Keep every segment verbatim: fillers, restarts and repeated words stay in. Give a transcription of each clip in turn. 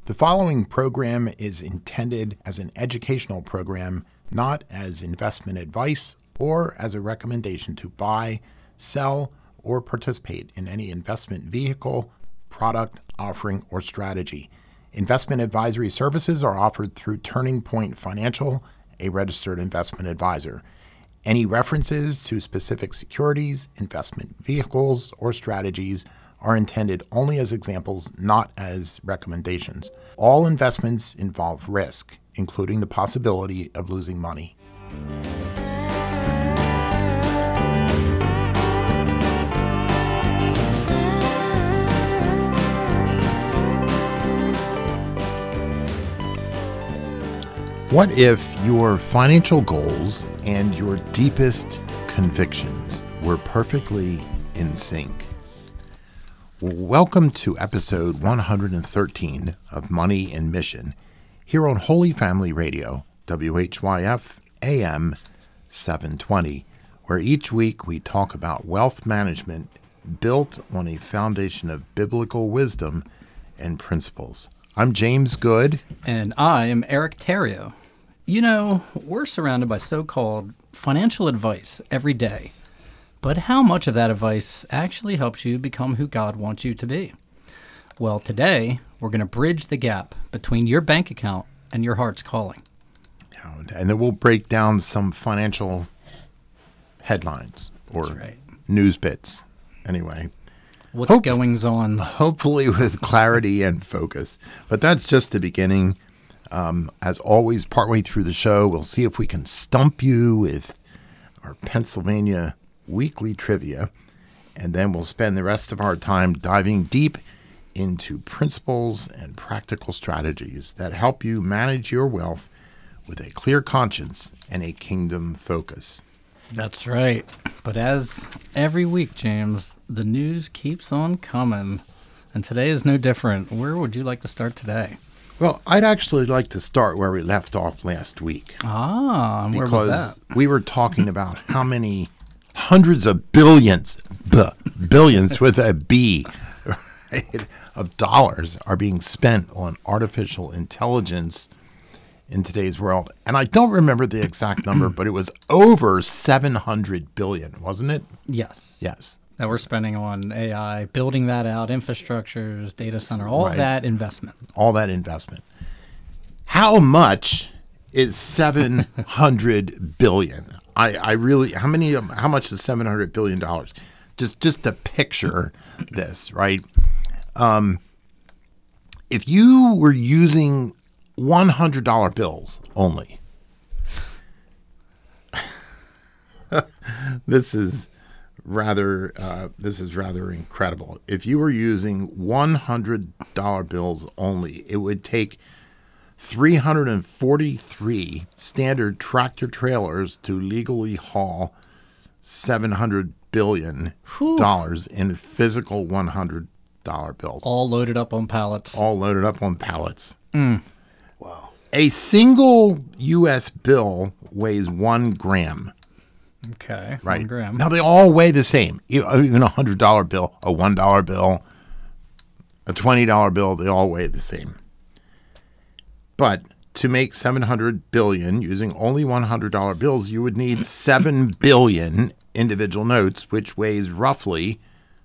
The following program is intended as an educational program, not as investment advice or as a recommendation to buy, sell, or participate in any investment vehicle, product, offering, or strategy. Investment advisory services are offered through Turning Point Financial, a registered investment advisor. Any references to specific securities, investment vehicles, or strategies are intended only as examples, not as recommendations. All investments involve risk, including the possibility of losing money. What if your financial goals and your deepest convictions were perfectly in sync? Welcome to episode one hundred thirteen of Money and Mission here on Holy Family Radio, W H Y F A M seven twenty, where each week we talk about wealth management built on a foundation of biblical wisdom and principles. I'm James Good. And I am Eric Terrio. You know, we're surrounded by so-called financial advice every day. But how much of that advice actually helps you become who God wants you to be? Well, today, we're going to bridge the gap between your bank account and your heart's calling. And then we'll break down some financial headlines or right. news bits. Anyway. What's Hope, goings on? Hopefully with clarity and focus. But that's just the beginning. Um, as always, partway through the show, we'll see if we can stump you with our Pennsylvania weekly trivia, and then we'll spend the rest of our time diving deep into principles and practical strategies that help you manage your wealth with a clear conscience and a kingdom focus. That's right. But as every week, James, the news keeps on coming, and today is no different. Where would you like to start today? Well, I'd actually like to start where we left off last week. Ah, where was that? Because we were talking about how many hundreds of billions, b- billions with a B, right, of dollars are being spent on artificial intelligence in today's world. And I don't remember the exact number, but it was over seven hundred billion, wasn't it? Yes. Yes. That we're spending on A I, building that out, infrastructures, data center, all right. that investment. All that investment. How much is seven hundred billion? I, I really, how many, how much is seven hundred billion dollars? Just, just to picture this, right? Um, if you were using one hundred dollar bills only, this is rather, uh, this is rather incredible. If you were using one hundred dollar bills only, it would take three hundred forty-three standard tractor trailers to legally haul seven hundred billion dollars in physical one hundred dollar bills. All loaded up on pallets. All loaded up on pallets. Mm. Wow. A single U S bill weighs one gram. Okay, right. One gram. Now, they all weigh the same. Even a one hundred dollar bill, a one dollar bill, a twenty dollar bill, they all weigh the same. But to make seven hundred billion dollars using only one hundred dollar bills, you would need seven billion individual notes, which weighs roughly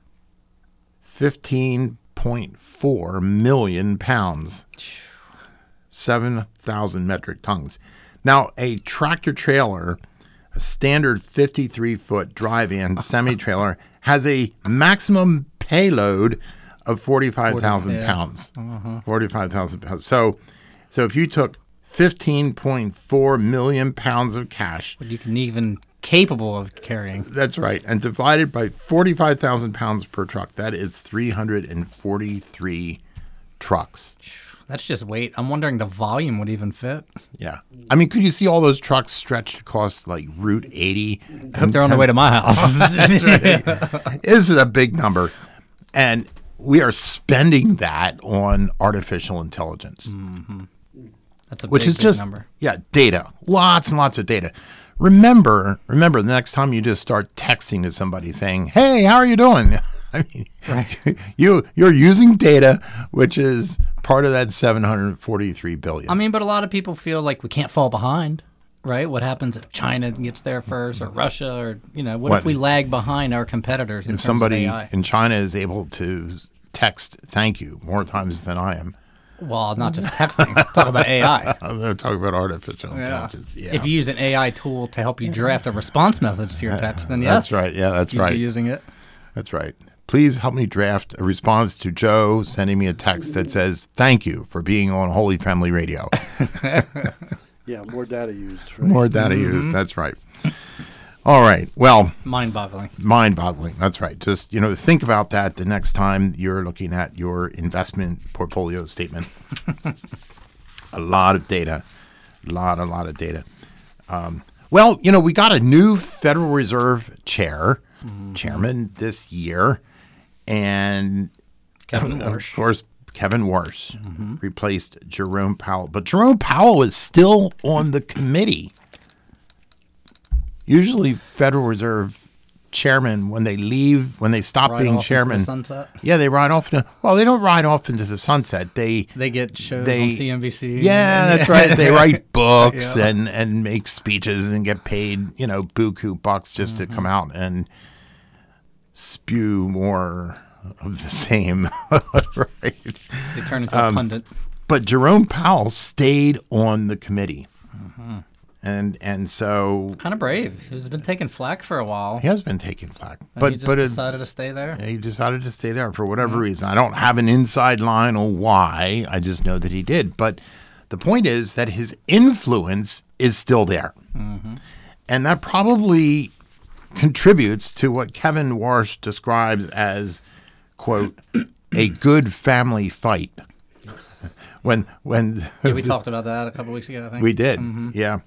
fifteen point four million pounds, seven thousand metric tons. Now, a tractor trailer, a standard fifty-three foot drive-in semi-trailer, has a maximum payload of forty-five thousand yeah. pounds. Uh-huh. forty-five thousand pounds. So, so if you took fifteen point four million pounds of cash, what you can even capable of carrying. That's right. And divided by forty-five thousand pounds per truck, that is three hundred forty-three trucks. That's just weight. I'm wondering the volume would even fit. Yeah. I mean, could you see all those trucks stretched across like Route eighty? I hope they're on the way to my house. That's right. This is a big number. And we are spending that on artificial intelligence. Mm-hmm. That's a which big, is big just, number. Yeah, data. Lots and lots of data. Remember, remember the next time you just start texting to somebody saying, hey, how are you doing? I mean, right. you, you're using data, which is part of that seven hundred forty-three billion. I mean, but a lot of people feel like we can't fall behind, right? What happens if China gets there first, or Russia, or you know, what, What- if we lag behind our competitors in if terms somebody of A I? in China is able to text "thank you" more times than I am, Well, not just texting. Talk about A I. I'm talking about artificial intelligence. Yeah, If you use an A I tool to help you draft a response message to your text, then yes, that's right. Yeah, that's you'd right. be using it. That's right. Please help me draft a response to Joe sending me a text that says, "Thank you for being on Holy Family Radio." Yeah, more data used. Right? More data used. That's right. All right. Well, Mind-boggling. mind-boggling. That's right. Just, you know, think about that the next time you're looking at your investment portfolio statement. A lot of data. A lot, a lot of data. Um, well, you know, we got a new Federal Reserve chair, mm-hmm. chairman this year. And Kevin of Warsh. course, Kevin Warsh mm-hmm. replaced Jerome Powell. But Jerome Powell is still on the committee. Usually Federal Reserve chairmen, when they leave, when they stop Ride being off into chairman, the sunset? yeah, they ride off. Into, well, they don't ride off into the sunset. They They get shows they- on C N B C. yeah, that's right. They write books Yeah. and, and make speeches and get paid, you know, buku bucks just Mm-hmm. to come out and spew more of the same. Right. They turn into Um, a pundit. But Jerome Powell stayed on the committee. Mm-hmm. And and so Kind of brave. He's been taking flack for a while. he has been taking flack. and But he just but it, decided to stay there. he decided to stay there for whatever reason. I don't have an inside line on why. I just know that he did. But the point is that his influence is still there. And that probably contributes to what Kevin Warsh describes as, quote, a good family fight. when when Yeah, we talked about that a couple weeks ago, I think. we did, yeah.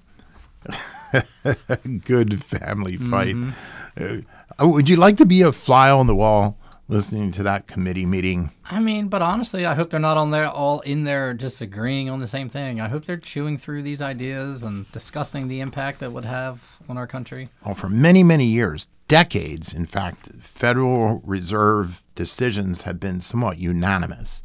Good family fight. Uh, would you like to be a fly on the wall listening to that committee meeting? I mean, but honestly, I hope they're not on there all in there just agreeing on the same thing. I hope they're chewing through these ideas and discussing the impact that would have on our country. Well, for many, many years, decades, in fact, Federal Reserve decisions have been somewhat unanimous.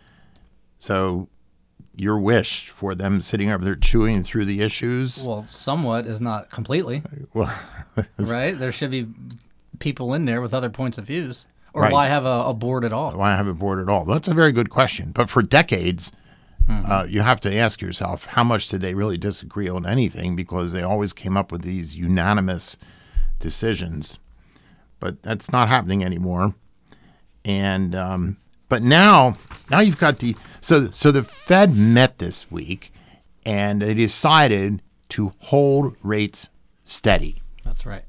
So your wish for them sitting over there chewing through the issues? Well, somewhat is not completely, Well, right? There should be people in there with other points of views. Or Right. why have a, a board at all? why have a board at all? That's a very good question. But for decades, uh, you have to ask yourself, how much did they really disagree on anything? Because they always came up with these unanimous decisions. But that's not happening anymore. And um, but now, now you've got the so so the Fed met this week, and they decided to hold rates steady. That's right.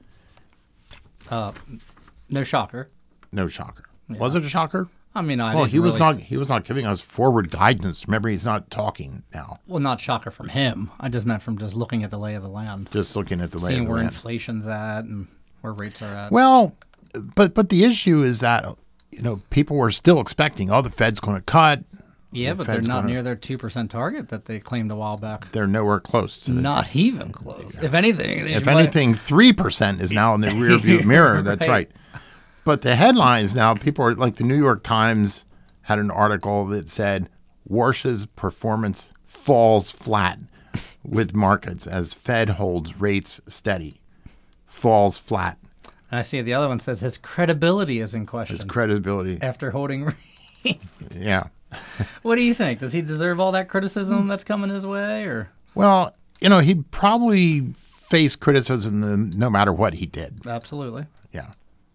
Uh, no shocker. No shocker. Was it a shocker? I mean, I Well, didn't he was really- not. He was not giving us forward guidance. Remember, he's not talking now. Well, not shocker from him. I just meant from just looking at the lay of the land, Just looking at the lay seeing of the where land. inflation's at and where rates are at. Well, but but the issue is that you know people were still expecting, oh, the Fed's going to cut. yeah, the but Fed's they're not gonna- near their two percent target that they claimed a while back. They're nowhere close to. The, Not even close. If anything, they if might- anything, three percent is now in the rearview mirror. That's Right. right. But the headlines now, people are like the New York Times had an article that said Warsh's performance falls flat with markets as Fed holds rates steady. Falls flat. And I see the other one says his credibility is in question His credibility. after holding. Yeah. What do you think? Does he deserve all that criticism that's coming his way, or Well, you know, he'd probably face criticism no- no matter what he did. absolutely? Yeah.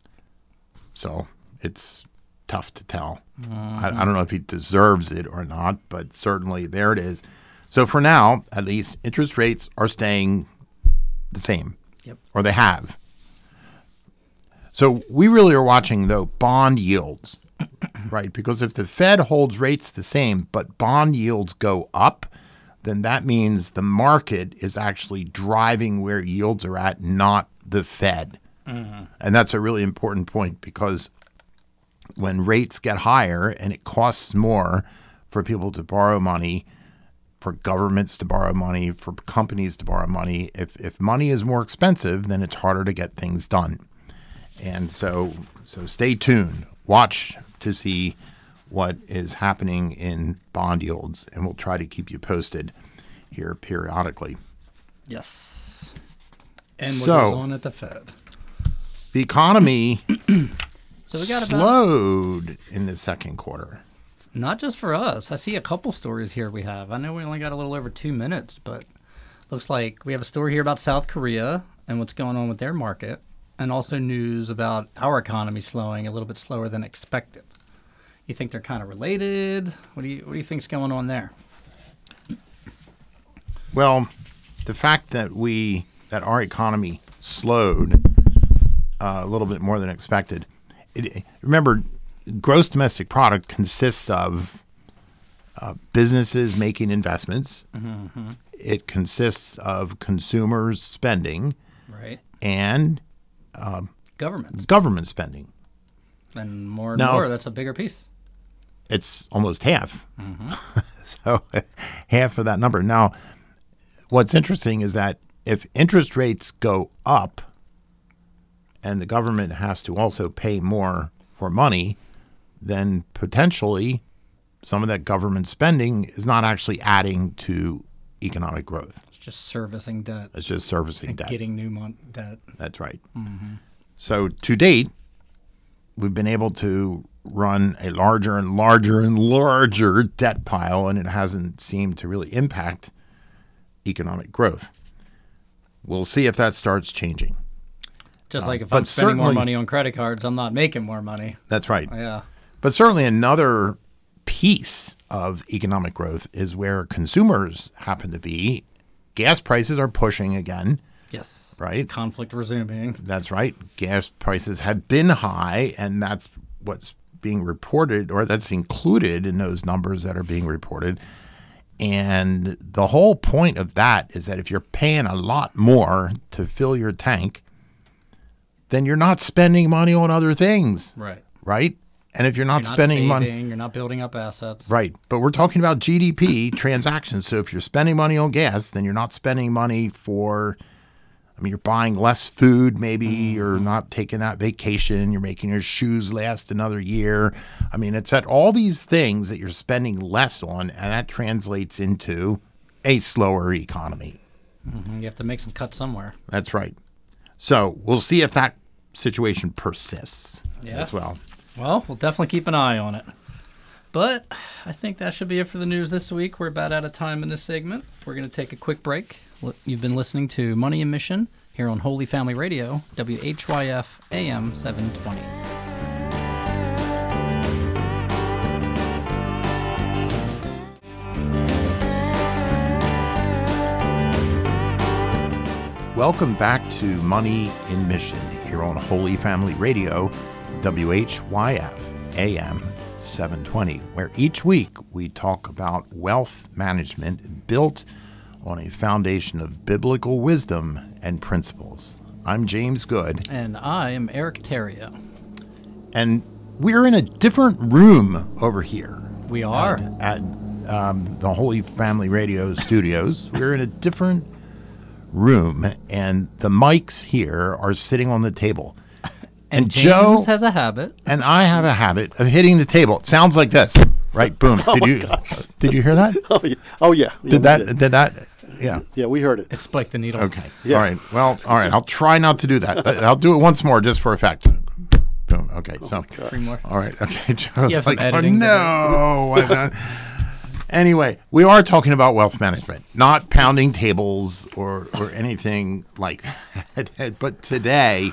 So it's tough to tell. I, I don't know if he deserves it or not, but certainly there it is. So for now, at least, interest rates are staying the same. Yep. Or they have. So we really are watching, though, bond yields, right? Because if the Fed holds rates the same, but bond yields go up, then that means the market is actually driving where yields are at, not the Fed. And that's a really important point because when rates get higher and it costs more for people to borrow money, for governments to borrow money, for companies to borrow money, if, if money is more expensive, then it's harder to get things done. And so so stay tuned. Watch to see what is happening in bond yields, and we'll try to keep you posted here periodically. Yes. And what So, goes on at the Fed? The economy So we got about, slowed in the second quarter. not just for us. I see a couple stories here we have. I know we only got a little over two minutes, but looks like we have a story here about South Korea and what's going on with their market, and also news about our economy slowing a little bit slower than expected. You think they're kind of related? What do you what do you think's going on there? Well, the fact that we that our economy slowed uh, a little bit more than expected. It, remember, gross domestic product consists of uh, businesses making investments. Mm-hmm. It consists of consumers spending, Right. and Government. government spending. And more and Now- more, that's a bigger piece. It's almost half. So half of that number. Now, what's interesting is that if interest rates go up and the government has to also pay more for money, then potentially some of that government spending is not actually adding to economic growth. It's just servicing debt It's just servicing and debt. getting new mon- debt. That's right. So to date, we've been able to run a larger and larger and larger debt pile, and it hasn't seemed to really impact economic growth. We'll see if that starts changing. Just like if but I'm spending more certainly- money on credit cards, I'm not making more money. That's right. Yeah. But certainly another piece of economic growth is where consumers happen to be. Gas prices are pushing again. Yes. Right. Conflict resuming. That's right. Gas prices have been high, and that's what's being reported, or that's included in those numbers that are being reported. And the whole point of that is that if you're paying a lot more to fill your tank, then you're not spending money on other things, Right. right? And if you're not You're not spending saving, money, you're not building up assets. right? But we're talking about G D P transactions. So if you're spending money on gas, then you're not spending money for, I mean, you're buying less food, maybe you're not taking that vacation, you're making your shoes last another year. I mean, it's at all these things that you're spending less on, and that translates into a slower economy. Mhm. You have to make some cuts somewhere. That's right. So we'll see if that situation persists Yeah. as well. Well, we'll definitely keep an eye on it. But I think that should be it for the news this week. We're about out of time in this segment. We're going to take a quick break. L- You've been listening to Money and Mission here on Holy Family Radio, W H Y F A M seven twenty. Welcome back to Money in Mission here on Holy Family Radio, W H Y F A M seven twenty, where each week we talk about wealth management built on a foundation of biblical wisdom and principles. I'm James Good, And I am Eric Terrio. and we're in a different room over here We are. at um, the Holy Family Radio studios. We're in a different room, and the mics here are sitting on the table. And, And James Joe has a habit. and I have a habit of hitting the table. It sounds like this, right? Boom. Did you did you hear that? Oh yeah. Oh yeah. Yeah, we Did that? did. Did that? Yeah. Yeah, we heard it. It spiked the needle. Okay. Yeah. All right. Well, all right. I'll try not to do that. But I'll do it once more just for effect. Boom. Okay. So. Three more. All right. Okay. Joe's You have some like, oh, editing to do. no. Why not? Anyway, we are talking about wealth management, not pounding tables or or anything like that. But today,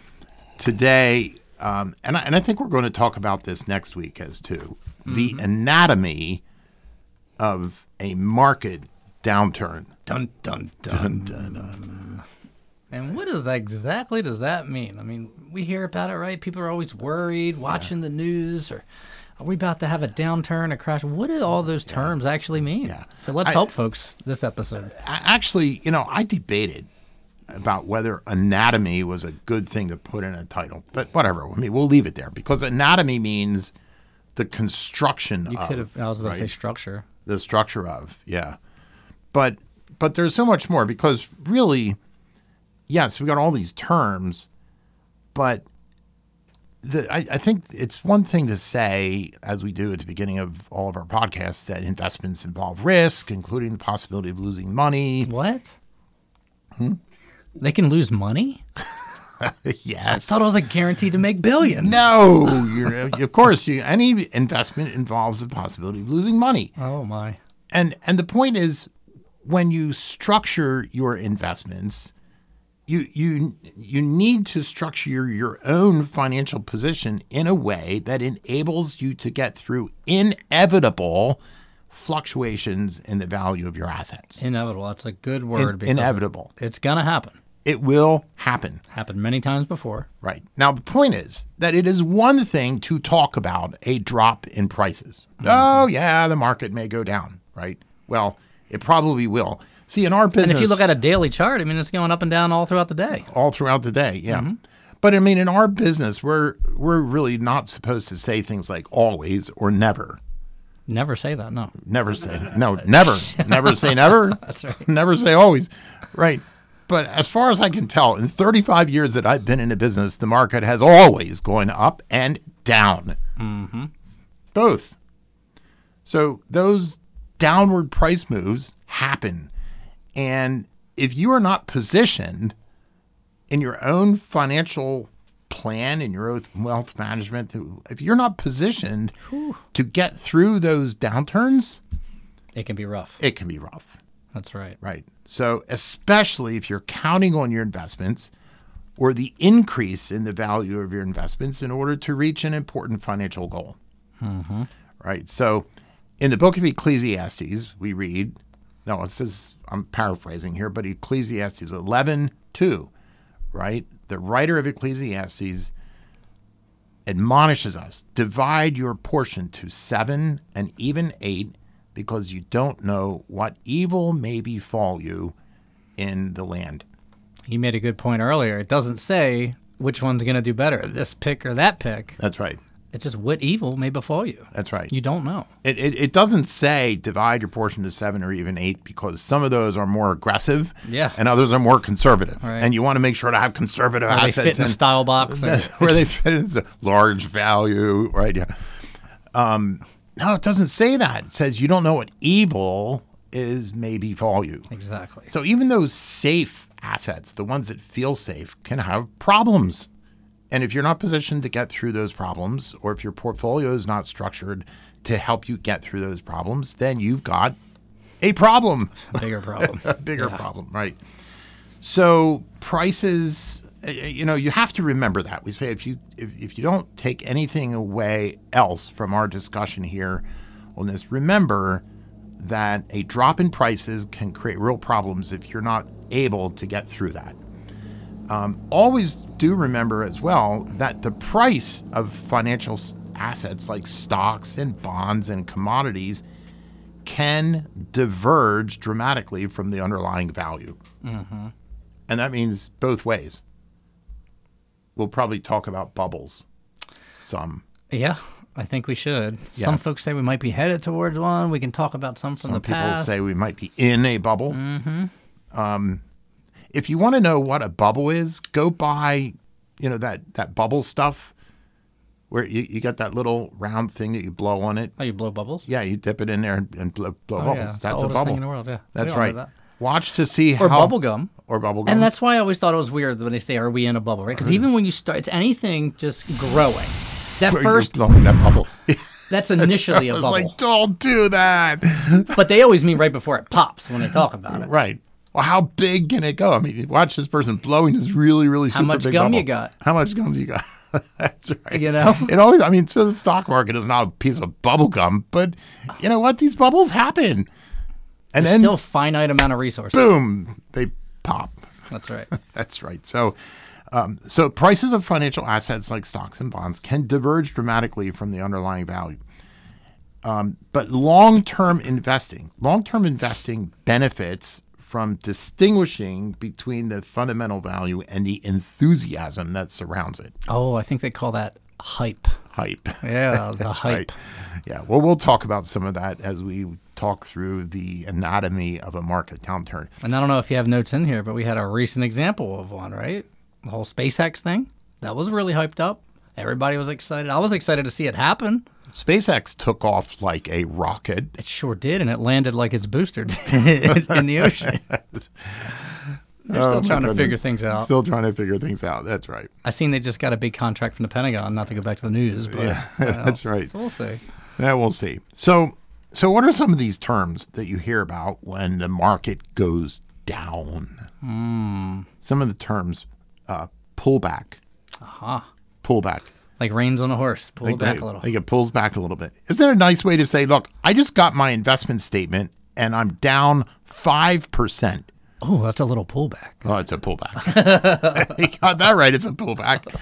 today, um, and I, and I think we're going to talk about this next week as too, the anatomy of a market downturn. Dun, dun, dun. And what does that exactly does that mean? I mean, we hear about it, right? People are always worried, watching the news, or are we about to have a downturn, a crash? What do all those terms actually mean? Yeah. So let's I- help folks this episode. A- Actually, you know, I debated about whether anatomy was a good thing to put in a title, but whatever. I mean, we'll leave it there because anatomy means the construction You of, could have, I was about to say right? structure. the structure of, yeah. But but there's so much more because really, yes, we got all these terms, but the, I, I think it's one thing to say, as we do at the beginning of all of our podcasts, that investments involve risk, including the possibility of losing money. What? Hmm? They can lose money? Yes. I thought it was like guaranteed to make billions. No, you're, of course, you, any investment involves the possibility of losing money. Oh my! And and the point is, when you structure your investments, you you you need to structure your, your own financial position in a way that enables you to get through inevitable fluctuations in the value of your assets. Inevitable. That's a good word. In, inevitable. It's gonna happen. It will happen. Happened many times before. Right. Now, the point is that it is one thing to talk about a drop in prices. Mm-hmm. Oh, yeah, the market may go down, right? Well, it probably will. See, in our business... And if you look at a daily chart, I mean, it's going up and down all throughout the day. All throughout the day, yeah. Mm-hmm. But, I mean, in our business, we're we're really not supposed to say things like always or never. Never say that, no. Never say, no, never. Never say never. That's right. Never say always. Right. But as far as I can tell, in thirty-five years that I've been in the business, the market has always gone up and down. Mm-hmm. Both. So those downward price moves happen. And if you are not positioned in your own financial plan, in your own wealth management, if you're not positioned Whew. to get through those downturns, it can be rough. It can be rough. That's right. Right. So especially if you're counting on your investments or the increase in the value of your investments in order to reach an important financial goal. Mm-hmm. Right. So in the book of Ecclesiastes, we read, no, it says, I'm paraphrasing here, but Ecclesiastes eleven two, right? The writer of Ecclesiastes admonishes us, divide your portion to seven and even eight, because you don't know what evil may befall you in the land. You made a good point earlier. It doesn't say which one's going to do better, this pick or that pick. That's right. It's just what evil may befall you. That's right. You don't know. It, it it doesn't say divide your portion to seven or even eight, because some of those are more aggressive yeah. and others are more conservative. Right. And you want to make sure to have conservative where assets. They fit in a style box. Or... where they fit in a large value, right? Yeah. Um, no, it doesn't say that. It says you don't know what evil is may befall you. Exactly. So even those safe assets, the ones that feel safe, can have problems. And if you're not positioned to get through those problems, or if your portfolio is not structured to help you get through those problems, then you've got a problem. A bigger problem. a bigger yeah. problem, right. So prices, you know, you have to remember that. We say if you if, if you don't take anything away else from our discussion here on this, remember that a drop in prices can create real problems if you're not able to get through that. Um, always do remember as well that the price of financial assets like stocks and bonds and commodities can diverge dramatically from the underlying value. Mm-hmm. And that means both ways. We'll probably talk about bubbles some. Yeah, I think we should. Yeah. Some folks say we might be headed towards one. We can talk about some from some the past. Some people say we might be in a bubble. Mm-hmm. Um, if you want to know what a bubble is, go buy, you know, that, that bubble stuff where you, you got that little round thing that you blow on it. Oh, you blow bubbles? Yeah, you dip it in there and, and blow, blow oh, bubbles. Yeah. It's That's the a oldest bubble. thing in the world, yeah. That's We all know right. that. Watch to see or how... bubble gum. Or bubble gum. And that's why I always thought it was weird when they say, are we in a bubble, right? Because even when you start, it's anything just growing. That where first... You're blowing that bubble. That's initially a I was bubble. like, don't do that. But they always mean right before it pops when they talk about it. Right. Well, how big can it go? I mean, watch this person blowing this really, really super How much big gum bubble. you got? How much gum do you got? That's right. You know? It always, I mean, so the stock market is not a piece of bubble gum, but you know what? These bubbles happen. And There's then, still a finite amount of resources. boom, they pop. That's right. That's right. So, um, so prices of financial assets like stocks and bonds can diverge dramatically from the underlying value. Um, but long-term investing, long-term investing benefits from distinguishing between the fundamental value and the enthusiasm that surrounds it. Oh, I think they call that hype. Hype. Yeah, the That's hype. right. Yeah. Well, we'll talk about some of that as we talk through the anatomy of a market downturn. And I don't know if you have notes in here, but we had a recent example of one, right? The whole SpaceX thing. That was really hyped up. Everybody was excited. I was excited to see it happen. SpaceX took off like a rocket. It sure did, and it landed like its booster did in the ocean. They're still Oh, my trying to goodness. figure things out. Still trying to figure things out. That's right. I seen they just got a big contract from the Pentagon, not to go back to the news, but Yeah, well, that's right. So we'll see. Yeah, we'll see. So, so what are some of these terms that you hear about when the market goes down? Mm. Some of the terms, uh, pullback, Aha. pullback. Like reins on a horse. Pull Like, it back like- a little. Like it pulls back a little bit. Isn't there a nice way to say, look, I just got my investment statement and I'm down five percent. Oh, that's a little pullback. Oh, it's a pullback. You got that right. It's a pullback.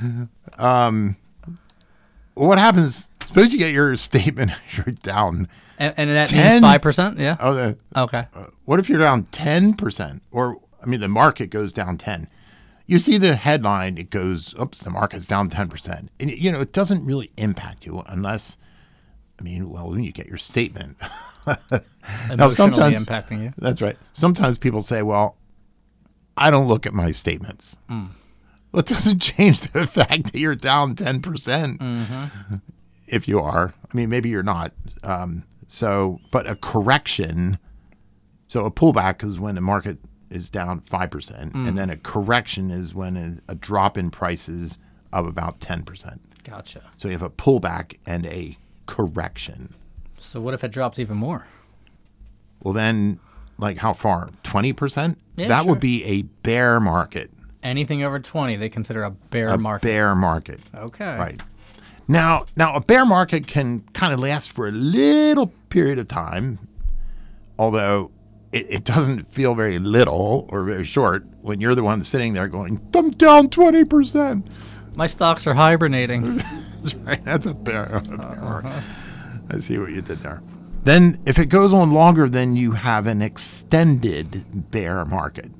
Um, what happens? Suppose you get your statement, you're down. And, and that ten? means five percent? Yeah. Oh, the, Okay. uh, what if you're down ten percent? Or, I mean, the market goes down ten. You see the headline, it goes, oops, the market's down ten percent. And, you know, it doesn't really impact you unless, I mean, well, when you get your statement. Now, Emotionally sometimes, impacting you. that's right. Sometimes people say, well, I don't look at my statements. Mm. Well, it doesn't change the fact that you're down ten percent. Mm-hmm. If you are. I mean, maybe you're not. Um, so, but a correction, so a pullback is when the market is down five percent. Mm. And then a correction is when a, a drop in prices of about ten percent. Gotcha. So you have a pullback and a correction. So what if it drops even more? Well, then, like how far? twenty percent? Yeah, that sure. would be a bear market. Anything over twenty, they consider a bear A market. bear market. Okay. Right. Now, now a bear market can kind of last for a little period of time, although it, it doesn't feel very little or very short when you're the one sitting there going, I'm down twenty percent. My stocks are hibernating. That's right. That's a bear, a bear market. I see what you did there. Then if it goes on longer, then you have an extended bear market.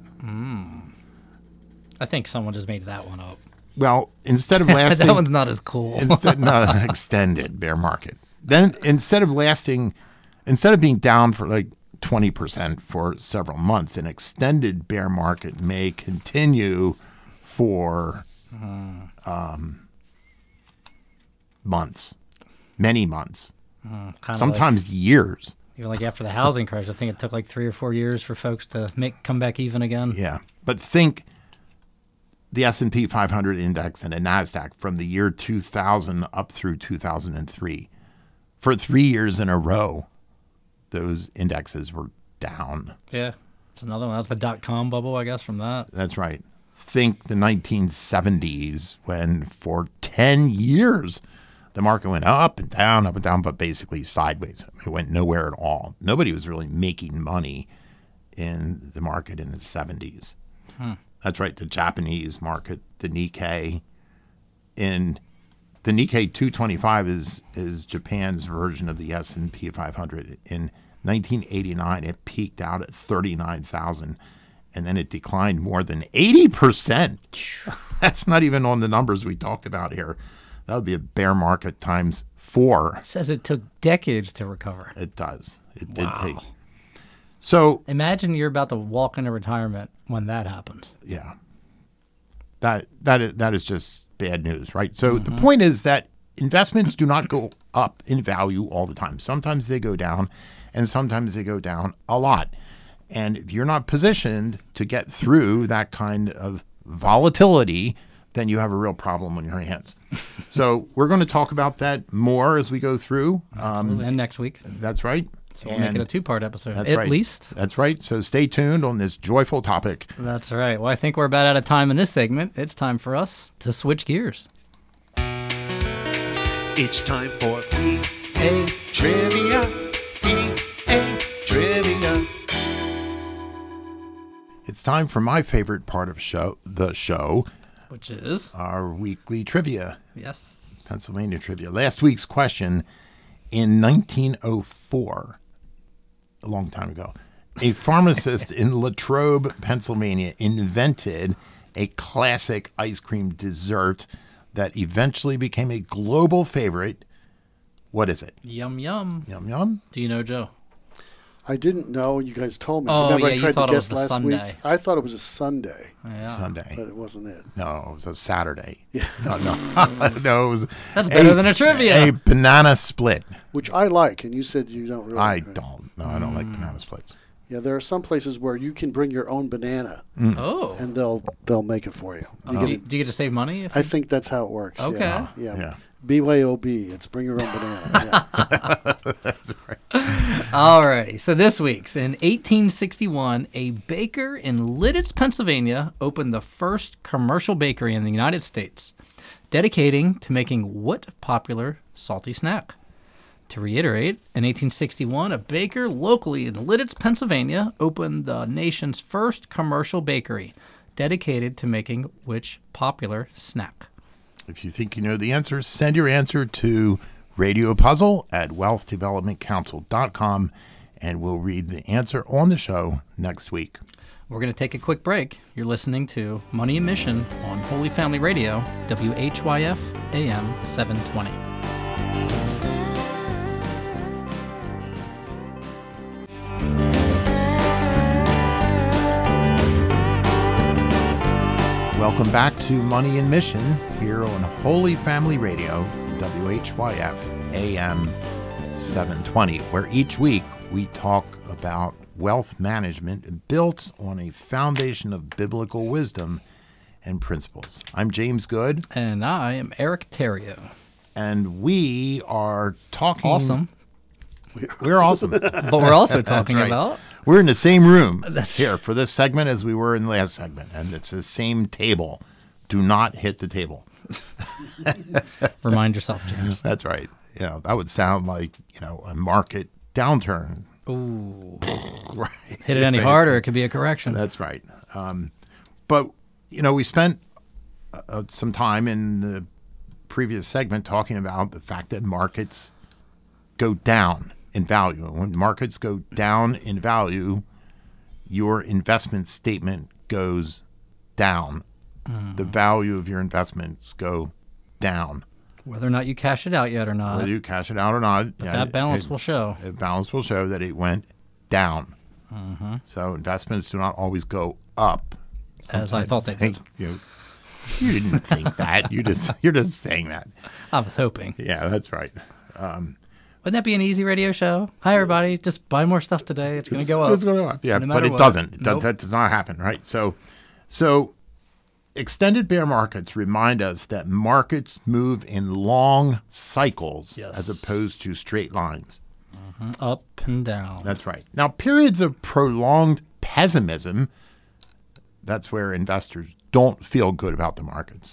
I think someone just made that one up. Well, instead of lasting... That one's not as cool. Instead, no, an extended bear market. Then instead of lasting, instead of being down for like twenty percent for several months, an extended bear market may continue for um, months, many months, Kinda sometimes years. Like, even like after the housing crash, I think it took like three or four years for folks to make come back even again. Yeah. But think the S and P five hundred index and the NASDAQ from the year two thousand up through two thousand three. For three years in a row, those indexes were down. Yeah. It's another one. That's the dot-com bubble, I guess, from that. That's right. Think the nineteen seventies when for ten years the market went up and down, up and down, but basically sideways. It went nowhere at all. Nobody was really making money in the market in the seventies. Hmm. That's right. The Japanese market, the Nikkei. In the Nikkei two twenty-five is is Japan's version of the S and P five hundred. In nineteen eighty-nine, it peaked out at thirty-nine thousand, and then it declined more than eighty percent. That's not even on the numbers we talked about here. That would be a bear market times four. It says it took decades to recover. It does. It Wow. did take. So, Imagine you're about to walk into retirement when that happens. yeah. That that is, that is just bad news, right? So the point is that investments do not go up in value all the time. Sometimes they go down, and sometimes they go down a lot. And if you're not positioned to get through that kind of volatility, then you have a real problem on your hands. So we're going to talk about that more as we go through. Um, and next week. that's right. So we'll make And it a two-part episode, that's at right. least. That's right. So stay tuned on this joyful topic. That's right. Well, I think we're about out of time in this segment. It's time for us to switch gears. It's time for P A Trivia. P A Trivia. It's time for my favorite part of show, the show, Which is? our weekly trivia, Yes. Pennsylvania trivia. Last week's question, in nineteen oh four, a long time ago, a pharmacist in Latrobe, Pennsylvania, invented a classic ice cream dessert that eventually became a global favorite. What is it? Yum, yum. Yum, yum. Do you know, Joe? I didn't know. You guys told me. Oh, Remember yeah, I you tried thought to it guess was the last Sunday. week? I thought it was a Sunday, Yeah. Sunday. but it wasn't it. No, it was a Saturday. Yeah. No, no, no. It was That's better than a trivia. A banana split. Which I like, and you said you don't really. I right? don't. No, I don't like banana splits. Yeah, there are some places where you can bring your own banana, Oh. and they'll they'll make it for you. You do, you, get- do you get to save money? If I think that's how it works. Okay. Yeah. yeah. Yeah. B Y O B. It's bring your own banana. Yeah. That's right. Alrighty. So this week's in eighteen sixty-one, a baker in Lidditz, Pennsylvania, opened the first commercial bakery in the United States, dedicating to making what popular salty snack? To reiterate, in eighteen sixty-one, a baker locally in Lidditz, Pennsylvania, opened the nation's first commercial bakery, dedicated to making which popular snack? If you think you know the answer, send your answer to Radio Puzzle at wealth development council dot com, and we'll read the answer on the show next week. We're going to take a quick break. You're listening to Money and Mission on Holy Family Radio, W H Y F A M seven twenty. Welcome back to Money and Mission here on Holy Family Radio, W H Y F A M seven twenty, where each week we talk about wealth management built on a foundation of biblical wisdom and principles. I'm James Good, And I am Eric Terrio. and we are talking... Awesome. We're awesome. But we're also talking right. about... We're in the same room That's- here for this segment as we were in the last segment, and it's the same table. Do not hit the table. Remind yourself, James. That's right. You know, that would sound like, you know, a market downturn. Ooh. Right. Hit it any harder, it could be a correction. That's right. Um, but, you know, we spent uh, some time in the previous segment talking about the fact that markets go down in value. And when markets go down in value, your investment statement goes down. Mm-hmm. The value of your investments go down. Whether or not you cash it out yet or not, Whether you cash it out or not, yeah, that balance it, will show. The balance will show that it went down. Mm-hmm. So investments do not always go up. As I thought they Sometimes did. You, you didn't think that. You just you're just saying that. I was hoping. Yeah, that's right. Wouldn't that be an easy radio show? Hi, everybody. Just buy more stuff today. It's going to go up. It's going to go up. Yeah, No but matter it what. doesn't. It does, Nope. That does not happen, right? So, so extended bear markets remind us that markets move in long cycles Yes. as opposed to straight lines. Up and down. That's right. Now, periods of prolonged pessimism, that's where investors don't feel good about the markets,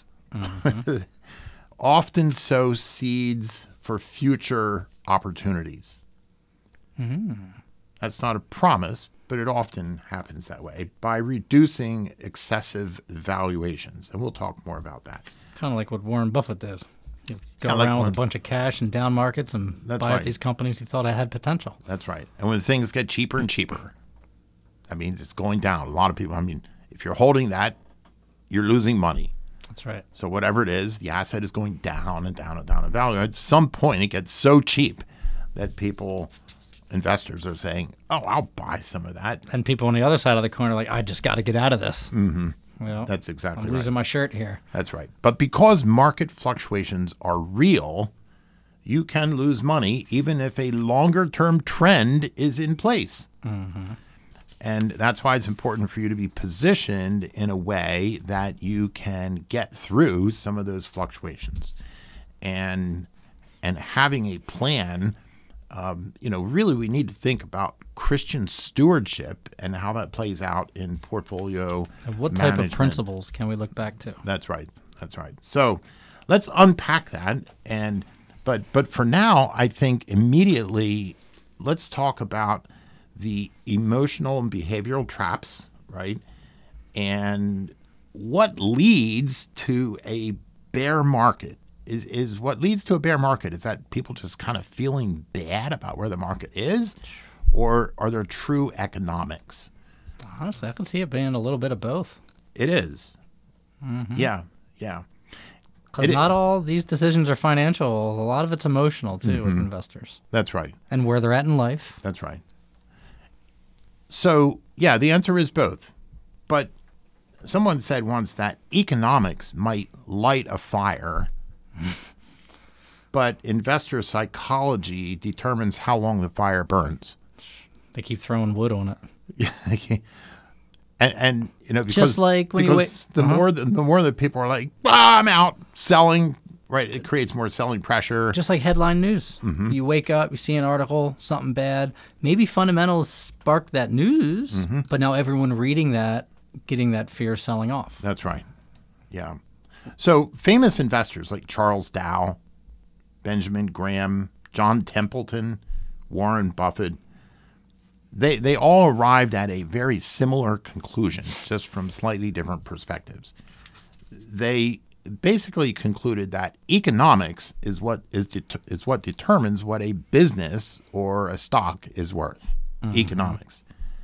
often sow seeds for future opportunities. That's not a promise, but it often happens that way by reducing excessive valuations. And we'll talk more about that. Kind of like what Warren Buffett did. He'd go Kinda like around Warren- with a bunch of cash and down markets and That's buy right. up these companies he thought had potential. That's right. And when things get cheaper and cheaper, that means it's going down. A lot of people, I mean, if you're holding that, you're losing money. That's right. So whatever it is, the asset is going down and down and down in value. At some point, it gets so cheap that people, investors are saying, oh, I'll buy some of that. And people on the other side of the coin are like, I just got to get out of this. Mm-hmm. Well, That's exactly I'm right. losing my shirt here. That's right. But because market fluctuations are real, you can lose money even if a longer term trend is in place. And that's why it's important for you to be positioned in a way that you can get through some of those fluctuations. And and having a plan, um, you know, really we need to think about Christian stewardship and how that plays out in portfolio And what type management. of principles can we look back to? That's right. That's right. So let's unpack that. And but but for now, I think immediately let's talk about the emotional and behavioral traps, right? And what leads to a bear market is is what leads to a bear market is that people just kind of feeling bad about where the market is, or are there true economics? Honestly, I can see it being a little bit of both. It is. Yeah, yeah. Because It- not all these decisions are financial. A lot of it's emotional, too, with investors. That's right. And where they're at in life. That's right. So, yeah, the answer is both. But someone said once that economics might light a fire, but investor psychology determines how long the fire burns. They keep throwing wood on it. Yeah. And, and you know, because, Just like when you because wait- the uh-huh. more the, the more that people are like, ah, I'm out selling, right? It creates more selling pressure. Just like headline news. Mm-hmm. You wake up, you see an article, something bad. Maybe fundamentals sparked that news, Mm-hmm. but now everyone reading that, getting that fear selling off. That's right. Yeah. So famous investors like Charles Dow, Benjamin Graham, John Templeton, Warren Buffett, they they all arrived at a very similar conclusion, just from slightly different perspectives. They basically concluded that economics is what is det- is what determines what a business or a stock is worth. Mm-hmm. Economics.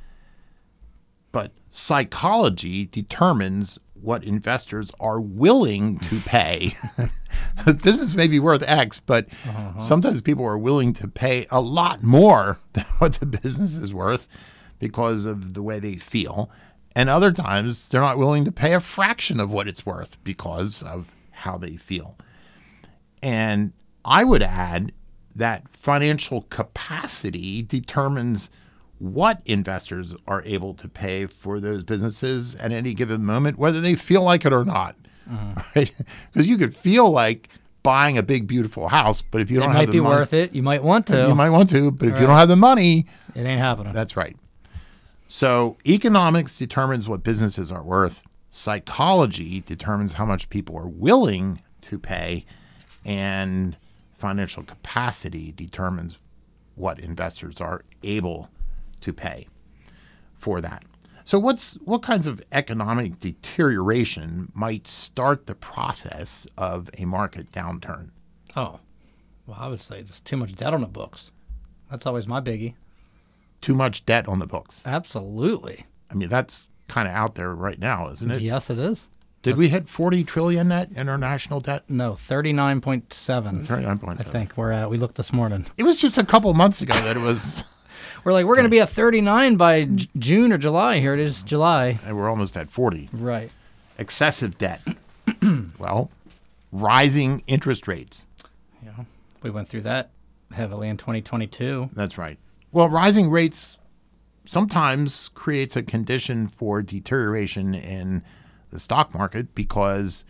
But psychology determines what investors are willing to pay. The business may be worth X, but uh-huh. sometimes people are willing to pay a lot more than what the business is worth because of the way they feel. And other times they're not willing to pay a fraction of what it's worth because of how they feel. And I would add that financial capacity determines what investors are able to pay for those businesses at any given moment, whether they feel like it or not. Mm-hmm. Right? Because you could feel like buying a big, beautiful house, but if you don't it have might the be money, worth it. You might want to. You might want to, but if right. you don't have the money, it ain't happening. That's right. So economics determines what businesses are worth. Psychology determines how much people are willing to pay, and financial capacity determines what investors are able to pay for that. So what's what kinds of economic deterioration might start the process of a market downturn? Oh, well, I would say just too much debt on the books. That's always my biggie. Too much debt on the books. Absolutely. I mean, that's kind of out there right now, isn't it? Yes, it is. Did That's, we hit forty trillion net international debt? No, thirty-nine point seven. thirty-nine point seven. I think we're at. We looked this morning. It was just a couple months ago that it was. We're like, we're going to be at thirty-nine by J- June or July. Here it is, July. And we're almost at forty. Right. Excessive debt. Well, rising interest rates. Yeah, we went through that heavily in twenty twenty-two. That's right. Well, rising rates sometimes creates a condition for deterioration in the stock market, because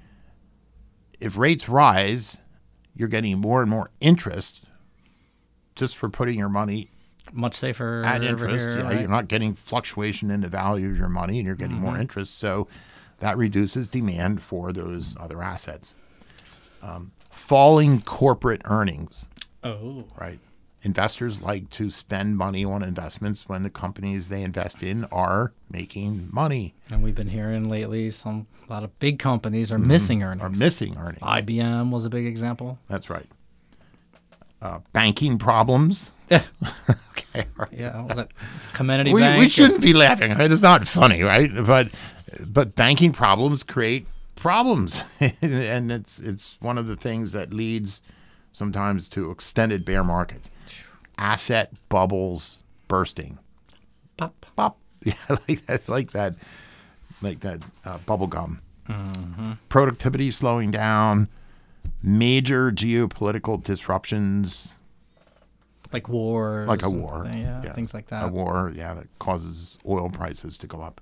if rates rise, you're getting more and more interest just for putting your money much safer at over interest. here, Yeah, right? You're not getting fluctuation in the value of your money, and you're getting Mm-hmm. more interest. So that reduces demand for those other assets. Um, falling corporate earnings. Oh. Right. Investors like to spend money on investments when the companies they invest in are making money. And we've been hearing lately some a lot of big companies are mm-hmm. missing earnings. Are missing earnings. I B M was a big example. That's right. Uh, banking problems. Okay. Right. Yeah, was that Comenity we, Bank? we shouldn't be laughing. Right? It's not funny, right? But but banking problems create problems, and it's it's one of the things that leads sometimes to extended bear markets. Asset bubbles bursting. Pop. Pop. Yeah, like that, like that, like that uh, bubble gum. Mm-hmm. Productivity slowing down. Major geopolitical disruptions. Like wars. Like a war. Thing, yeah, yeah, things like that. A war, yeah, that causes oil prices to go up.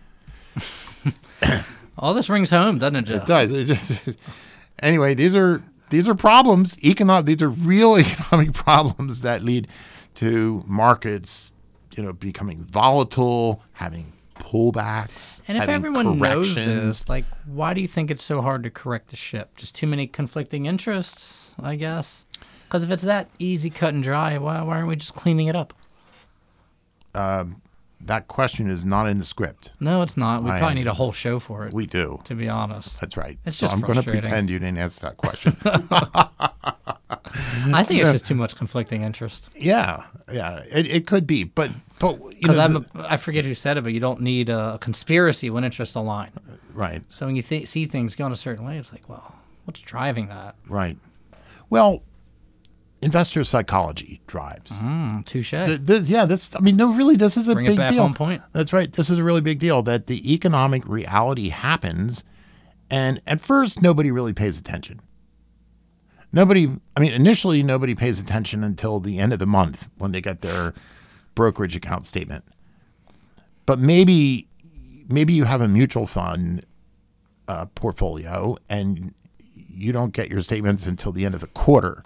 All this rings home, doesn't it, Jeff? It does. It just, anyway, these are these are problems. Economic. These are real economic problems that lead to markets, you know, becoming volatile, having pullbacks. And if having everyone knows corrections. this, like, why do you think it's so hard to correct the ship? Just too many conflicting interests, I guess. Because if it's that easy, cut and dry, why why aren't we just cleaning it up? Um, that question is not in the script. No, it's not. We I- probably need a whole show for it. We do. to be honest. That's right. It's so just I'm going to frustrating. pretend you didn't answer that question. I think it's just too much conflicting interest. yeah, yeah, it, it could be, but but you Because know, I'm, the- a, I forget who said it, but you don't need a conspiracy when interests align. right, So when you th- see things going a certain way, it's like, well, what's driving that? right. Well, investor psychology drives. Mm, touche. Th- this, yeah, this. I mean, no, really, this is a Bring it big back deal. on point. That's right. This is a really big deal. That the economic reality happens, and at first, nobody really pays attention. Nobody. I mean, initially, nobody pays attention until the end of the month when they get their brokerage account statement. But maybe, maybe you have a mutual fund uh, portfolio, and you don't get your statements until the end of the quarter.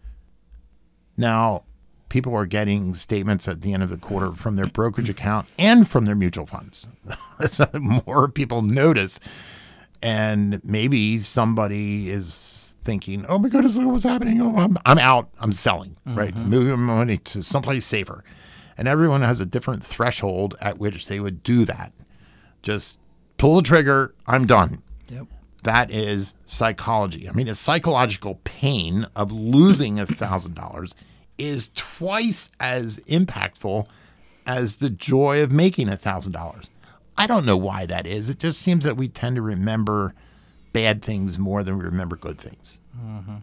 Now, people are getting statements at the end of the quarter from their brokerage account and from their mutual funds. So more people notice. And maybe somebody is thinking, oh my goodness, look what's happening. Oh, I'm, I'm out. I'm selling, mm-hmm. right? Moving my money to someplace safer. And everyone has a different threshold at which they would do that. Just pull the trigger. I'm done. Yep. That is psychology. I mean, a psychological pain of losing a thousand dollars is twice as impactful as the joy of making a thousand dollars. I don't know why that is. It just seems that we tend to remember bad things more than we remember good things. Mm-hmm.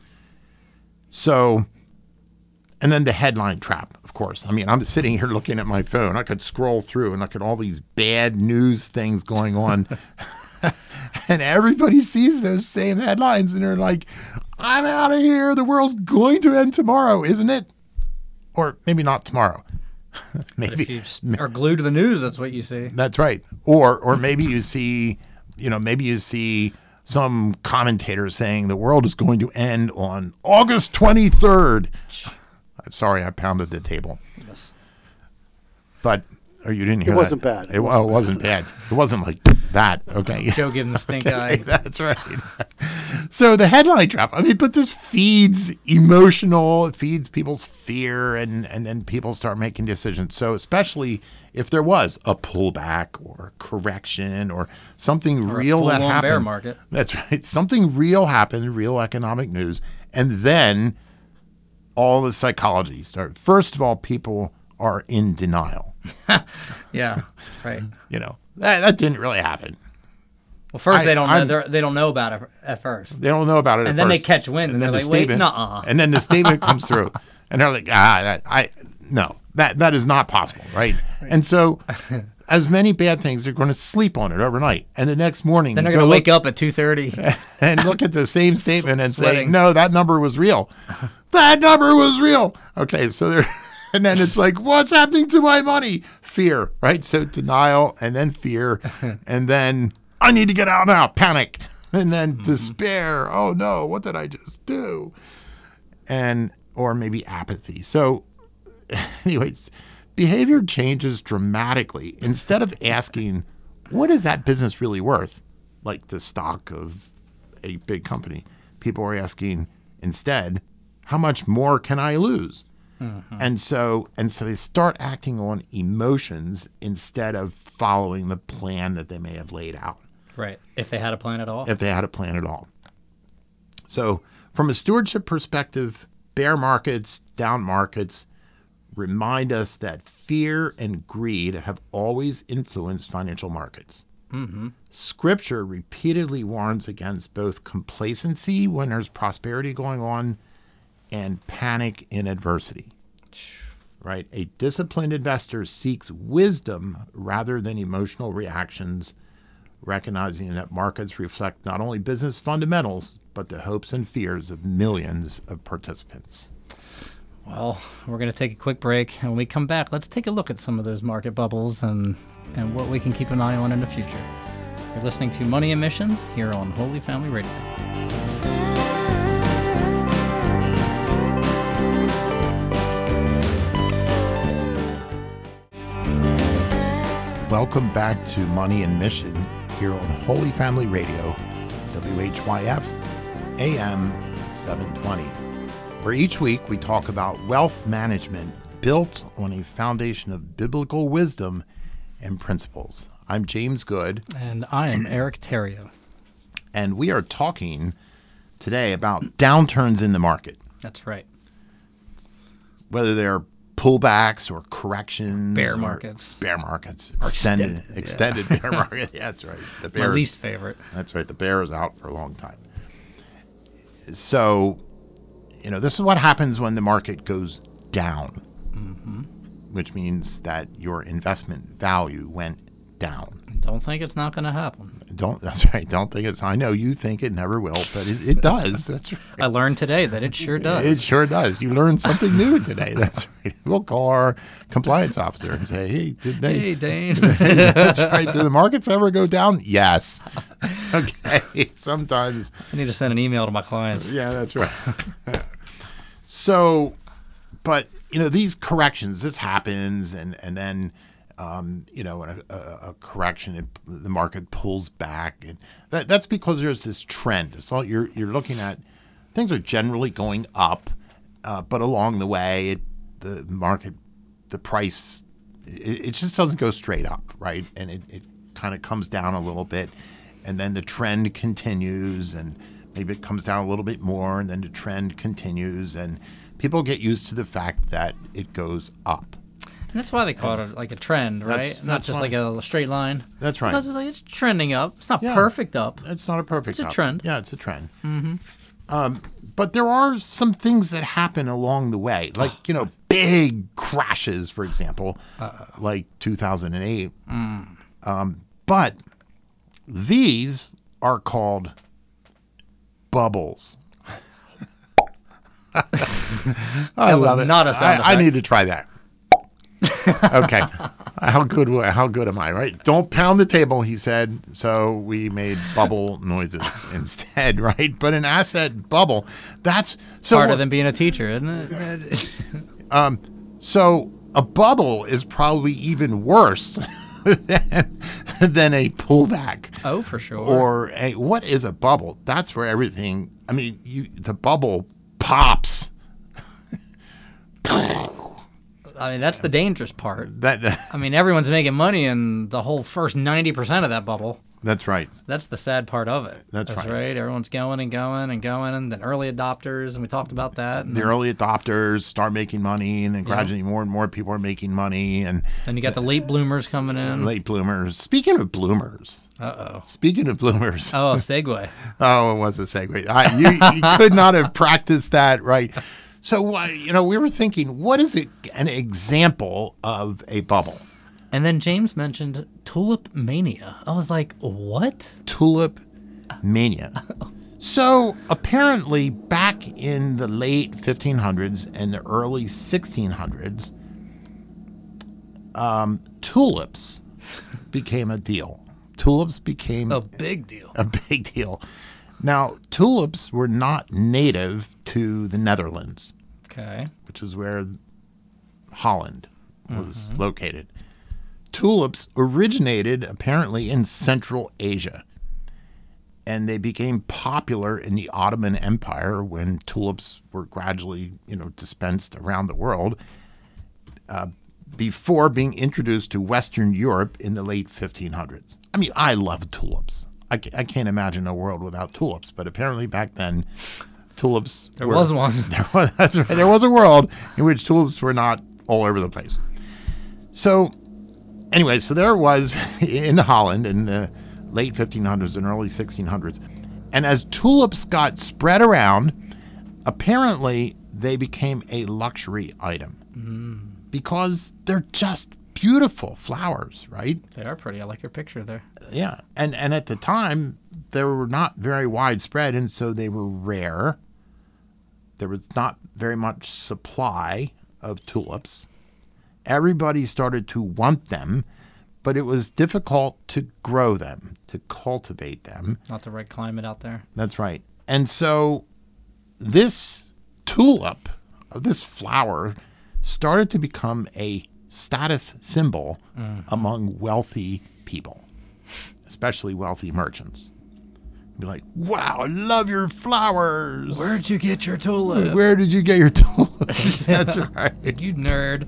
So, and then the headline trap, of course. I mean, I'm sitting here looking at my phone. I could scroll through and look at all these bad news things going on. And everybody sees those same headlines and they're like, I'm out of here. The world's going to end tomorrow, isn't it? Or maybe not tomorrow. Maybe but if you just are glued to the news, that's what you see. That's right. Or or maybe you see, you know, maybe you see some commentator saying the world is going to end on August twenty-third. I'm sorry, I pounded the table. Yes. But or you didn't hear it that. Wasn't bad. It, it wasn't oh, it wasn't bad. It wasn't like that. Okay. Joe giving the stink eye. That's right. So the headline trap. I mean, but this feeds emotional, it feeds people's fear, and, and then people start making decisions. So especially if there was a pullback or a correction or something or real a that happened. Bear market. That's right. Something real happened, real economic news. And then all the psychology started. First of all, people are in denial. Yeah, right. You know, that, that didn't really happen. Well, first I, they don't I'm, know, they don't know about it at first. They don't know about it, and at then first. they catch wind, and, and they're the like, "Wait, nuh-uh." And then the statement comes through, and they're like, "Ah, that, I no, that that is not possible, right?" right. And so, as many bad things, they're going to sleep on it overnight, and the next morning, then they're going to wake up at two thirty and look at the same statement and Sweating. say, "No, that number was real. That number was real." Okay, so they're. And then it's like, what's happening to my money? Fear, right? So denial and then fear. And then I need to get out now, panic. And then mm-hmm. despair. Oh no, what did I just do? And, or maybe apathy. So anyways, behavior changes dramatically. Instead of asking, what is that business really worth? Like the stock of a big company. People are asking instead, how much more can I lose? Mm-hmm. And so and so they start acting on emotions instead of following the plan that they may have laid out. Right. If they had a plan at all. If they had a plan at all. So from a stewardship perspective, bear markets, down markets remind us that fear and greed have always influenced financial markets. Mm-hmm. Scripture repeatedly warns against both complacency when there's prosperity going on and panic in adversity, right? A disciplined investor seeks wisdom rather than emotional reactions, recognizing that markets reflect not only business fundamentals, but the hopes and fears of millions of participants. Well, we're going to take a quick break, and when we come back, let's take a look at some of those market bubbles and, and what we can keep an eye on in the future. You're listening to Money and Mission here on Holy Family Radio. Welcome back to Money and Mission here on Holy Family Radio, W H Y F, A M seven twenty, where each week we talk about wealth management built on a foundation of biblical wisdom and principles. I'm James Good. And I am Eric Terrio. And we are talking today about downturns in the market. That's right. Whether they're pullbacks or corrections, bear or markets, bear markets, or extended, extended, extended yeah. bear market. Yeah, that's right. The bear, my least favorite. That's right. The bear is out for a long time. So, you know, this is what happens when the market goes down, Mm-hmm. which means that your investment value went down. Don't think it's not going to happen. Don't. That's right. Don't think it's. I know you think it never will, but it, it does. That's right. I learned today that it sure does. It sure does. You learned something new today. That's right. We'll call our compliance officer and say, "Hey, did they?" Hey, Dane. That's right. Do the markets ever go down? Yes. Okay. Sometimes. I need to send an email to my clients. Yeah, that's right. So, but you know, these corrections. This happens, and and then. Um, you know, a, a, a correction, it, the market pulls back, and that, that's because there's this trend. So you're you're looking at things are generally going up, uh, but along the way, it, the market, the price, it, it just doesn't go straight up, right? And it, it kind of comes down a little bit, and then the trend continues, and maybe it comes down a little bit more, and then the trend continues, and people get used to the fact that it goes up. And that's why they call it a, like a trend, right? That's- Not that's just why. like a straight line. That's right. Because it's, like, it's trending up. It's not Yeah. perfect up. It's not a perfect. It's a up. trend. Yeah, it's a trend. Mm-hmm. Um, but there are some things that happen along the way, like you know, big crashes, for example, uh, like two thousand eight. Mm. Um, but these are called bubbles. I That was love it. not a sound I, I effect. need to try that. Okay. How good how good am I, right? Don't pound the table, he said. So we made bubble noises instead, right? But an asset bubble, that's so Harder than being a teacher, isn't it? so a bubble is probably even worse than, than a pullback. Oh, for sure. Or a, what is a bubble? That's where everything, I mean, you the bubble pops. I mean, that's the dangerous part. That I mean, everyone's making money in the whole first ninety percent of that bubble. That's right. That's the sad part of it. That's right. Everyone's going and going and going, and then early adopters, and we talked about that. And The early adopters start making money, and then gradually more and more people are making money, and then you got the late bloomers coming in. late bloomers. Speaking of bloomers, Uh-oh. speaking of bloomers, Oh, segue. oh, it was a segue. I, you, you could not have practiced that, right? So, uh, you know, we were thinking, what is it, an example of a bubble? And then James mentioned tulip mania. I was like, what? Tulip mania. So apparently back in the late fifteen hundreds and the early sixteen hundreds, um, tulips became a deal. Tulips became A big deal. a big deal. Now, tulips were not native to the Netherlands, Okay. which is where Holland was located. Tulips originated apparently in Central Asia, and they became popular in the Ottoman Empire when tulips were gradually, you know, dispensed around the world, uh, before being introduced to Western Europe in the late fifteen hundreds. I mean, I love tulips. I, ca- I can't imagine a world without tulips, but apparently back then, tulips There were, was one. There was, that's right, there was a world in which tulips were not all over the place. So, anyway, so there it was in Holland in the late fifteen hundreds and early sixteen hundreds. And as tulips got spread around, apparently they became a luxury item Mm. because they're just beautiful flowers, right? They are pretty. I like your picture there. Yeah. And and at the time, they were not very widespread, and so they were rare. There was not very much supply of tulips. Everybody started to want them, but it was difficult to grow them, to cultivate them. Not the right climate out there. That's right. And so this tulip, this flower, started to become a status symbol among wealthy people, especially wealthy merchants. Be like, wow, I love your flowers. Where'd you get your tulip? Where did you get your tulips? That's right. You nerd.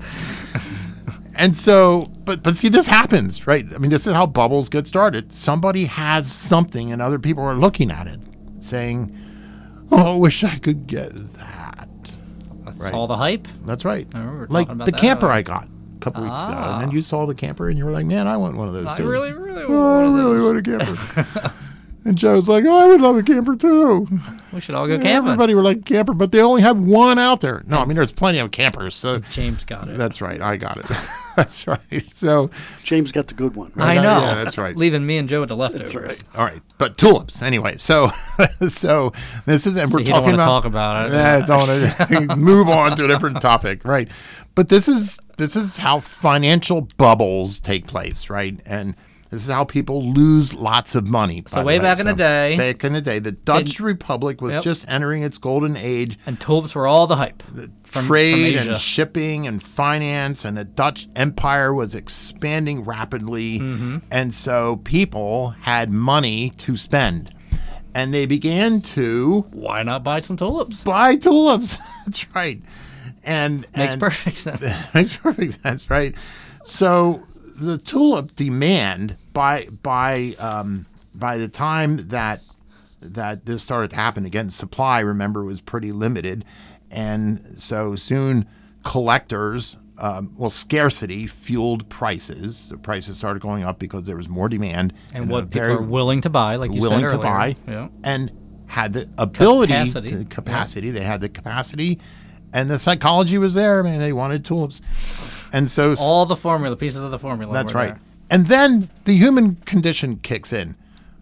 And so, but but see, this happens, right? I mean, this is how bubbles get started. Somebody has something, and other people are looking at it, saying, "Oh, I wish I could get that." That's Right. all the hype. That's right. I remember Like talking about the that camper earlier. I got a couple weeks ago, Ah. and then you saw the camper, and you were like, "Man, I want one of those I too." really, really Oh, I want one of really those. want a camper. And Joe's like, oh, I would love a camper too. We should all go camping. Everybody would like a camper, but they only have one out there. No, I mean, there's plenty of campers. So James got it. that's right. I got it. That's right. So James got the good one. I Right? know. Yeah, that's right. Leaving me and Joe with the leftovers. right. all right, but tulips anyway. So so this is, and we're So you don't talking wanna about talk about it. Eh, don't wanna move on to a different topic, right? But this is this is how financial bubbles take place, right? And this is how people lose lots of money. by So the way way. back in the day- back in the day, the Dutch Republic was Yep. just entering its golden age. And tulips were all the hype. From, Trade from and Asia. shipping and finance, and the Dutch Empire was expanding rapidly, Mm-hmm. and so people had money to spend, and they began to Why not buy some tulips? buy tulips. That's right, and Makes and- perfect sense. makes perfect sense, right? So the tulip demand by by um, by the time that that this started to happen again, supply, remember, was pretty limited, and so soon collectors, um, well, scarcity fueled prices. The prices started going up because there was more demand And a what people very are willing to buy, like you willing said to earlier. buy, Yeah. and had the ability, Capacity. to, capacity. They had the capacity, and the psychology was there. Man, they wanted tulips, and so s- All the formula, pieces of the formula. that's were right. there. And then the human condition kicks in.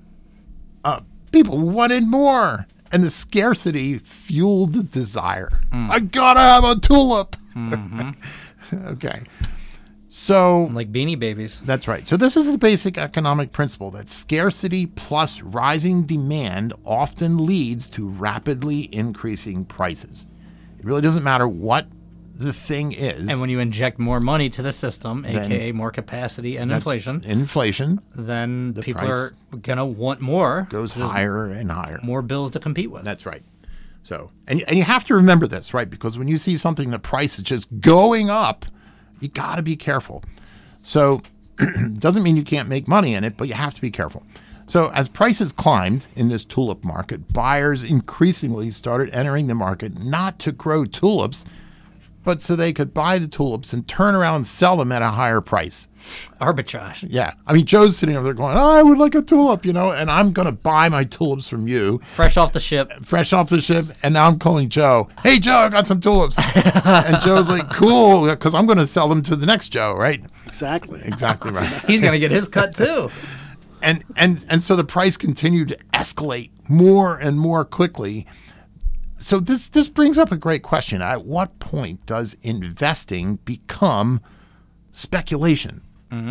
Uh, people wanted more, and the scarcity fueled the desire. Hmm. I gotta have a tulip. Mm-hmm. Okay, so Like Beanie Babies. that's right. So this is the basic economic principle that scarcity plus rising demand often leads to rapidly increasing prices. It really doesn't matter what the thing is. And when you inject more money to the system, Then- aka more capacity and that's- inflation, inflation then people price are gonna want more. goes 'cause there's higher and higher. More bills to compete with. That's right. So, and, and you have to remember this, right? Because when you see something, the price is just going up, you got to be careful. So, doesn't mean you can't make money in it, but you have to be careful. So, as prices climbed in this tulip market, buyers increasingly started entering the market not to grow tulips, but so they could buy the tulips and turn around and sell them at a higher price. Arbitrage. Yeah. I mean, Joe's sitting over there going, oh, I would like a tulip, you know, and I'm going to buy my tulips from you. Fresh off the ship. Fresh off the ship, and now I'm calling Joe. Hey, Joe, I got some tulips. And Joe's like, cool, because I'm going to sell them to the next Joe, right? Exactly. Exactly right. He's gonna get his cut too. And and and so the price continued to escalate more and more quickly. So this this brings up a great question. At what point does investing become speculation?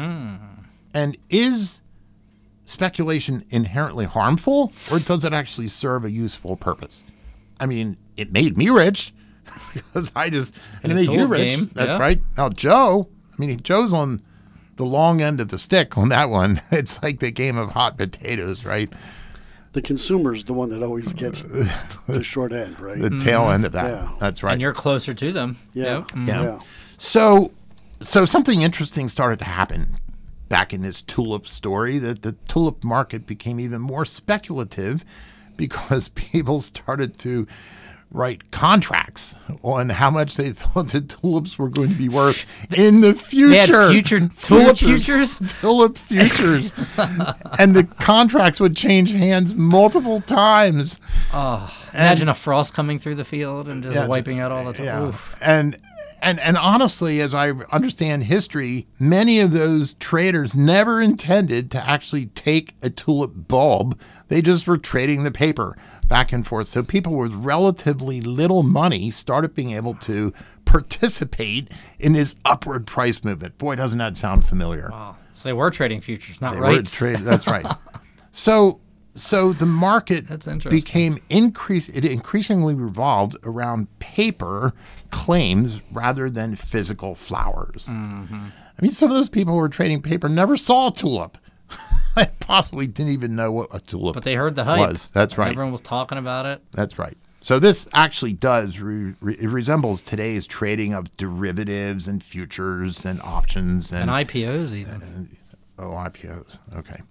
And is speculation inherently harmful, or does it actually serve a useful purpose? I mean, it made me rich because I just In it a made you tulip rich. game, That's yeah. right. Now Joe, I mean, if Joe's on the long end of the stick on that one. It's like the game of hot potatoes, right? The consumer's the one that always gets the short end, right? The tail end of that. Yeah. That's right. And you're closer to them. yeah. Yep. Mm. Yeah. yeah. So, so something interesting started to happen back in this tulip story. That the tulip market became even more speculative because people started to write contracts on how much they thought the tulips were going to be worth in the future. They had future tulip futures? Tulip futures. And the contracts would change hands multiple times. Oh, imagine a frost coming through the field and just Yeah, wiping out all the time. Yeah. Oof. And and and honestly, as I understand history, many of those traders never intended to actually take a tulip bulb. They just were trading the paper back and forth. So people with relatively little money started being able to participate in this upward price movement. Boy, doesn't that sound familiar? Wow. So they were trading futures, not They rights. were trade. That's right. So, so the market That's interesting. became increase. It increasingly revolved around paper claims rather than physical flowers. Mm-hmm. I mean, some of those people who were trading paper never saw a tulip. I possibly didn't even know what a tulip But they heard the hype. was. That's right. Everyone was talking about it. That's right. So this actually does re- re- it resembles today's trading of derivatives and futures and options and, And I P Os even. oh I P Os. Okay,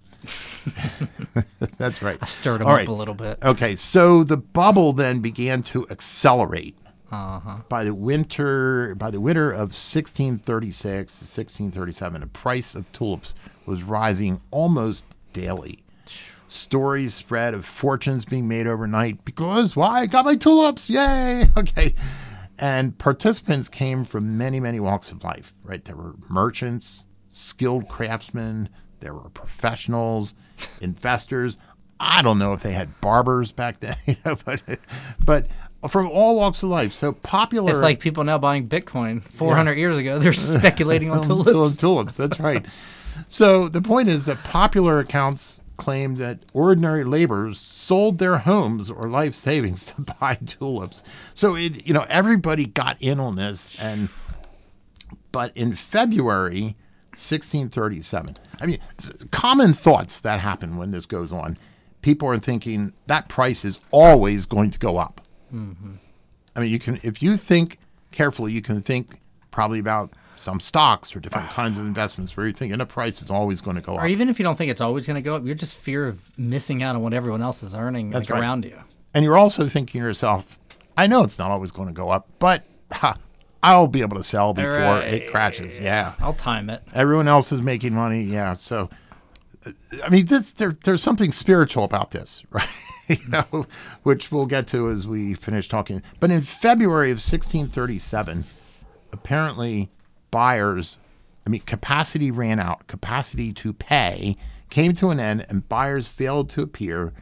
that's right. I stirred them All up right. a little bit. Okay, so the bubble then began to accelerate Uh-huh. by the winter by the winter of sixteen thirty-six to sixteen thirty-seven. The price of tulips was rising almost daily. Stories spread of fortunes being made overnight because, why? I got my tulips. Yay. Okay. And participants came from many, many walks of life, right? There were merchants, skilled craftsmen, there were professionals, investors. I don't know if they had barbers back then, you know, but, but from all walks of life. So popular. It's like people now buying Bitcoin. four hundred yeah. years ago, they're speculating on tulips. Tulips, that's right. So the point is that popular accounts claimed that ordinary laborers sold their homes or life savings to buy tulips. So it, you know, everybody got in on this. And but in February sixteen thirty-seven, I mean, common thoughts that happen when this goes on. People are thinking that price is always going to go up. Mm-hmm. I mean, you can, if you think carefully, you can think probably about some stocks or different kinds of investments where you're thinking the price is always going to go or up. Or even if you don't think it's always going to go up, you're just fear of missing out on what everyone else is earning like, right. around you. And you're also thinking to yourself, I know it's not always going to go up, but ha, I'll be able to sell before right. it crashes. Yeah. I'll time it. Everyone else is making money. Yeah. So, I mean, this, there, there's something spiritual about this, right? you know, which we'll get to as we finish talking. But in February of sixteen thirty-seven, apparently buyers, I mean, capacity ran out. Capacity to pay came to an end, and buyers failed to appear.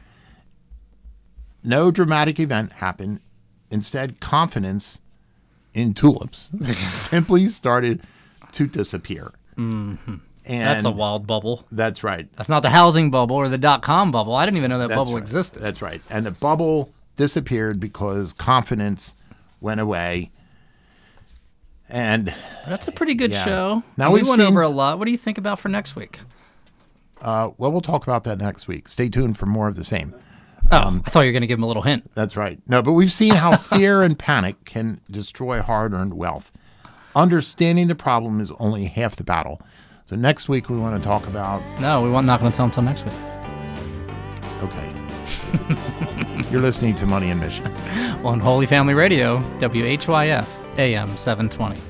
No dramatic event happened. Instead, confidence in tulips simply started to disappear. Mm-hmm. And that's a wild bubble. That's right. That's not the housing bubble or the dot-com bubble. I didn't even know that that's bubble right. existed. That's right. And the bubble disappeared because confidence went away. And that's a pretty good yeah. show. Now we we've went seen, over a lot. What do you think about for next week? Uh, well, we'll talk about that next week. Stay tuned for more of the same. Oh, um, I thought you were going to give him a little hint. That's right. No, but we've seen how fear and panic can destroy hard-earned wealth. Understanding the problem is only half the battle. So next week we want to talk about... No, we we're not going to tell him until next week. Okay. You're listening to Money and Mission. On Holy Family Radio, W H Y F, A M seven twenty.